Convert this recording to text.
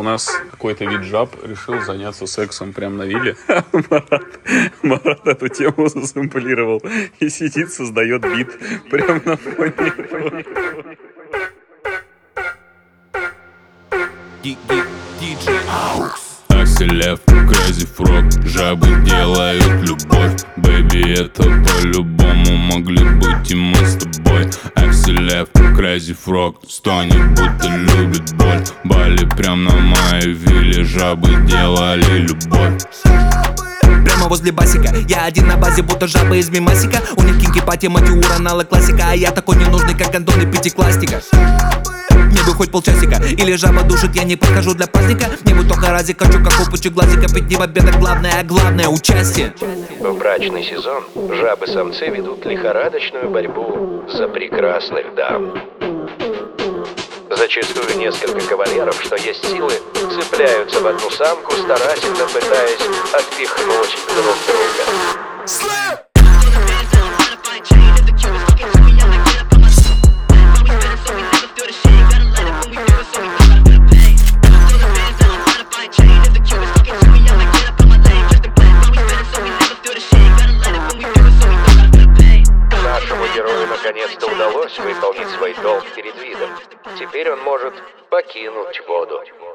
нас какой-то вид жаб решил заняться сексом прямо на вилле. Марат эту тему засэмплировал и сидит, создает бит прямо на фоне. Акселев, Crazy Frog, жабы делают любовь. Бэйби, это по-любому могли быть и мы с тобой. Акселев, Crazy Frog, стонет, будто любит боль. Бали прям на моей вилле, жабы делали любовь. Прямо возле басика, я один на базе, будто жабы из мимасика. У них кинки, пати, матиура, нала классика. А я такой ненужный, как гандоны пятиклассника. Мне бы хоть полчасика, или жаба душит, я не подхожу для праздника. Мне бы только разик, хочу как купочек глазика. Ведь не победа главное, а главное участие. В брачный сезон жабы-самцы ведут лихорадочную борьбу за прекрасных дам. Зачастую несколько кавалеров, что есть силы, цепляются в одну самку, старательно пытаясь отпихнуть друг друга. Нашему герою наконец-то удалось выполнить свой долг перед видом. Теперь он может покинуть воду.